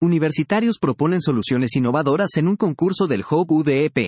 universitarios proponen soluciones innovadoras en un concurso del Hub UDEP.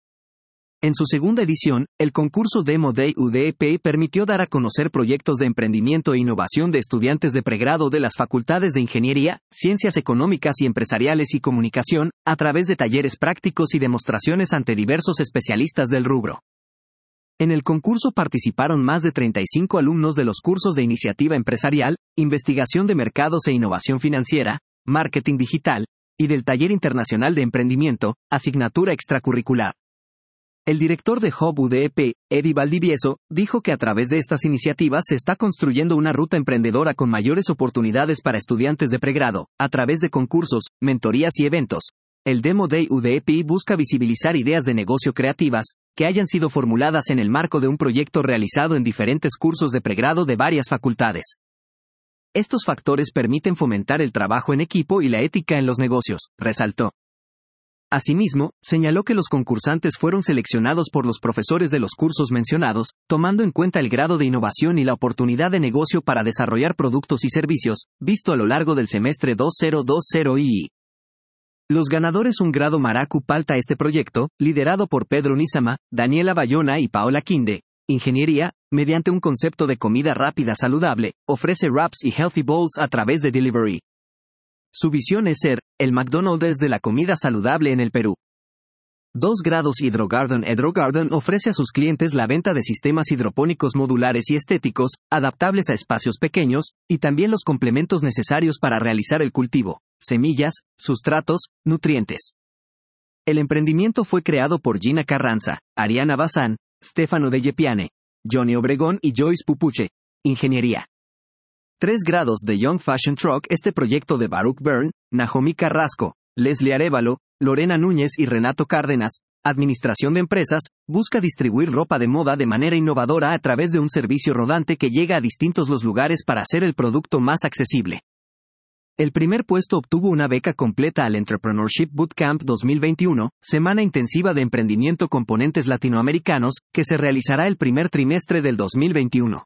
En su segunda edición, el concurso Demo Day UDEP permitió dar a conocer proyectos de emprendimiento e innovación de estudiantes de pregrado de las facultades de Ingeniería, Ciencias Económicas y Empresariales y Comunicación, a través de talleres prácticos y demostraciones ante diversos especialistas del rubro. En el concurso participaron más de 35 alumnos de los cursos de Iniciativa Empresarial, Investigación de Mercados e Innovación Financiera, Marketing Digital, y del Taller Internacional de Emprendimiento, asignatura extracurricular. El director de Hub UDEP, Eddie Valdivieso, dijo que a través de estas iniciativas se está construyendo una ruta emprendedora con mayores oportunidades para estudiantes de pregrado, a través de concursos, mentorías y eventos. El Demo Day UDEP busca visibilizar ideas de negocio creativas, que hayan sido formuladas en el marco de un proyecto realizado en diferentes cursos de pregrado de varias facultades. Estos factores permiten fomentar el trabajo en equipo y la ética en los negocios, resaltó. Asimismo, señaló que los concursantes fueron seleccionados por los profesores de los cursos mencionados, tomando en cuenta el grado de innovación y la oportunidad de negocio para desarrollar productos y servicios, visto a lo largo del semestre 2020 II. Los ganadores un grado Maracu Palta. Este proyecto, liderado por Pedro Nizama, Daniela Bayona y Paola Quinde, Ingeniería, mediante un concepto de comida rápida saludable, ofrece wraps y healthy bowls a través de delivery. Su visión es ser el McDonald's de la comida saludable en el Perú. 2 grados Hydrogarden. Hydrogarden ofrece a sus clientes la venta de sistemas hidropónicos modulares y estéticos, adaptables a espacios pequeños, y también los complementos necesarios para realizar el cultivo, semillas, sustratos, nutrientes. El emprendimiento fue creado por Gina Carranza, Ariana Bazán, Stefano De Yepiane, Johnny Obregón y Joyce Pupuche. Ingeniería. 3 grados de Young Fashion Truck. Este proyecto de Baruch Byrne, Naomi Carrasco, Leslie Arévalo, Lorena Núñez y Renato Cárdenas, Administración de Empresas, busca distribuir ropa de moda de manera innovadora a través de un servicio rodante que llega a distintos los lugares para hacer el producto más accesible. El primer puesto obtuvo una beca completa al Entrepreneurship Bootcamp 2021, semana intensiva de emprendimiento con ponentes latinoamericanos, que se realizará el primer trimestre del 2021.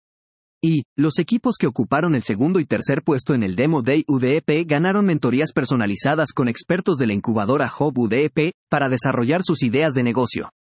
Y, los equipos que ocuparon el segundo y tercer puesto en el Demo Day UDEP ganaron mentorías personalizadas con expertos de la incubadora Hub UDEP, para desarrollar sus ideas de negocio.